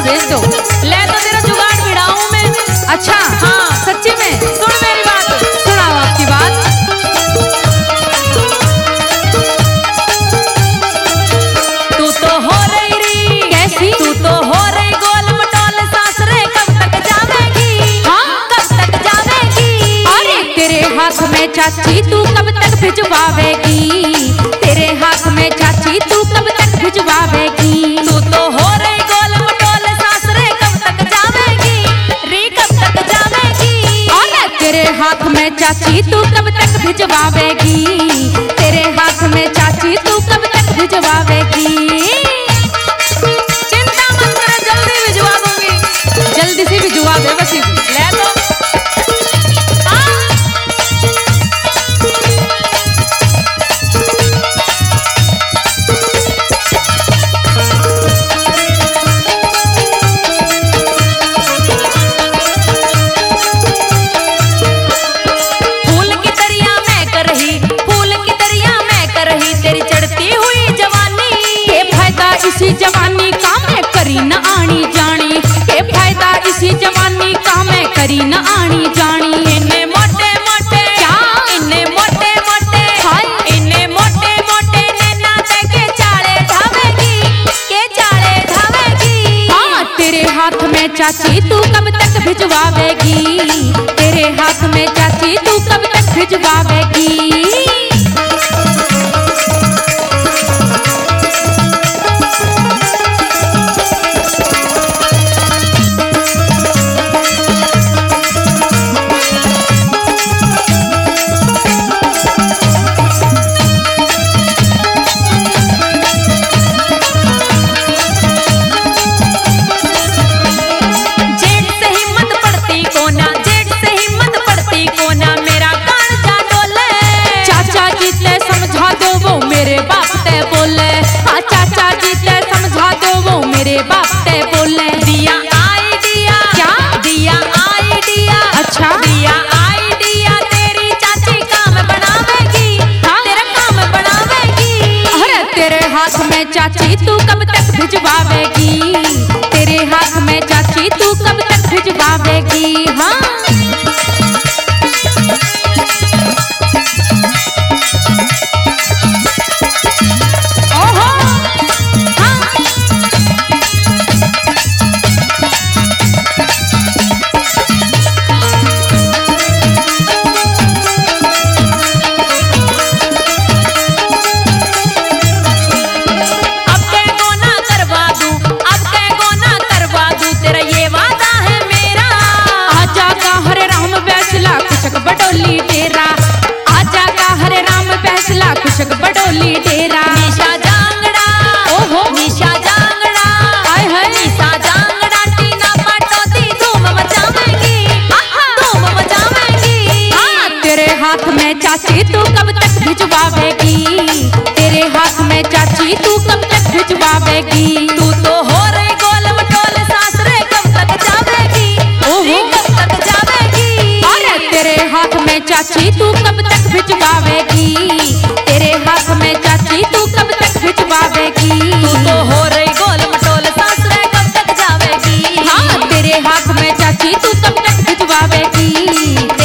भेज दो। ले तो तेरा जुगाड़ भिड़ाऊं मैं। अच्छा हाँ सच्ची में? सुन मेरी बात। सुनाओ आपकी बात। तू तो हो रही कैसी? तू तो हो रही गोल मटोल सासरे, कब तक जावेगी? हाँ कब तक जावेगी? अरे तेरे हाथ में चाची तू कब तक भिजवावेगी? तेरे हाथ में चाची तू कब तक भिजवावेगी? तू तो हो रही गोल मटोल सासरे, कब तक जावेगी? री कब तक जावेगी? अरे तेरे हाथ में चाची तू कब तक भिजवावेगी? तेरे हाथ में चाची तू कब तक भिजवावेगी? चिंता मत कर, जल्दी भिजवा दूंगी। जल्दी से भिजवा दे बस। ले तो फूल की दरिया में कर रही, फूल की दरिया में कर रही तेरी चढ़ती हुई जवानी। के फायदा इसी जवानी का मैं करी न आनी जानी? के फायदा इसी जवानी का मैं करी न आनी जानी? इन्ने मोटे मोटे क्या? इन्ने मोटे मोटे हाय। इन्ने मोटे मोटे नैना ते के चाले ढावेगी, के चाले ढावेगी। हाँ तेरे हाथ में चाची तू कब तक भिजवावेगी? तेरे हाथ में चाची तू कब तक भिजवावेगी? जेठ से हिम्मत पड़ती कोना, जेठ से हिम्मत पड़ती कोना, मेरा कांचा डोले। चाचा जी ते समझा दो वो मेरे बाप ते बोले। हाँ चाचा जी ते समझा दो वो मेरे बाप ते बोले। दिया आइडिया, क्या? दिया आइडिया। अच्छा दिया आइडिया तेरी चाची काम बनावेगी। हाँ? तेरा काम बनावेगी। अरे तेरे हाथ में चाची तू कब तक भिजवावेगी? तेरे हाथ में चाची तू कब तक भिजवावेगी? हाँ ओहो हाँ अब के गोना करवा दूं, अब के गोना करवा दूं, तेरा ये वादा है मेरा। आजा का हरे राम बैसला कुशक बडोली डेरा। आजा का हरे राम बैसला कुशक बडोली डेरा। निशा जांगड़ा, ओहो निशा जांगड़ा, हाय हाय। निशा जांगड़ा टीना पाटोती धूम मचावेगी, धूम मचावेगी। हाँ तेरे हाथ में चाची तू कब तक भिजवावेगी? तेरे हाथ में चाची तू कब तक भिजवावेगी? तू तो हो रही गोल मटोल सासरे, कब तक जावेगी? ओहो। कब तक जावेगी? अरे तेरे हाथ में चाची तू कब तक भिजवावेगी? तेरे हाथ में चाची तू कब तक भिजवावेगी? तू तो हो रही गोल मटोल सासरे, कब तक जावेगी? हाँ तेरे हाथ में चाची तू कब तक भिजवावेगी?